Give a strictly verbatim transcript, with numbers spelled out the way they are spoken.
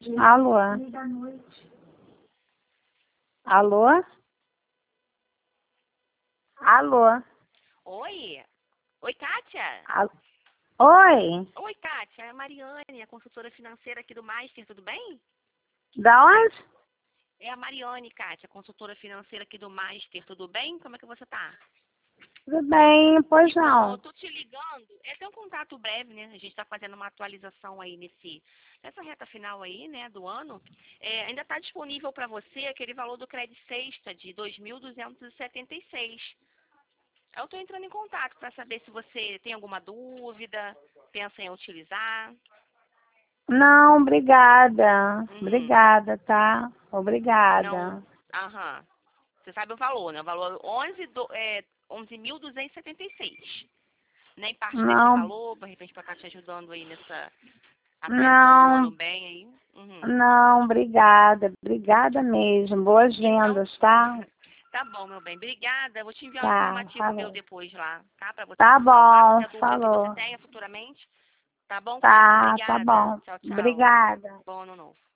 Alô? Alô? Alô? Oi? Oi, Kátia? Al- Oi? Oi, Kátia. É a Mariane, a consultora financeira aqui do Master, tudo bem? Da onde? É a Mariane, Kátia, consultora financeira aqui do Master, tudo bem? Como é que você tá? Tudo bem, pois Então, não. eu tô te ligando, é ter um contato breve, né? A gente tá fazendo uma atualização aí nesse, nessa reta final aí, né, do ano. É, ainda tá disponível para você aquele valor do crédito sexta de dois mil duzentos e setenta e seis. Eu tô entrando em contato para saber se você tem alguma dúvida, pensa em utilizar. Não, obrigada. Uhum. Obrigada, tá? Não, Obrigada. aham. Você sabe o valor, né? O valor é onze do, é, onze mil duzentos e setenta e seis. Nem parte desse Não, valor, de repente, para estar te ajudando aí nessa, atualizando o ano não, bem aí. Uhum. não, obrigada. Obrigada mesmo. Boas Então, vendas, tá? tá bom, meu bem. Obrigada. Eu vou te enviar um Tá, informativo meu falou. depois lá, tá? Para você Tá me salvar, bom, qualquer dúvida que você falou. tenha futuramente. Tá bom, Kátia? Tá, tá Obrigada. bom. Tchau, tchau. Obrigada. Bom ano novo.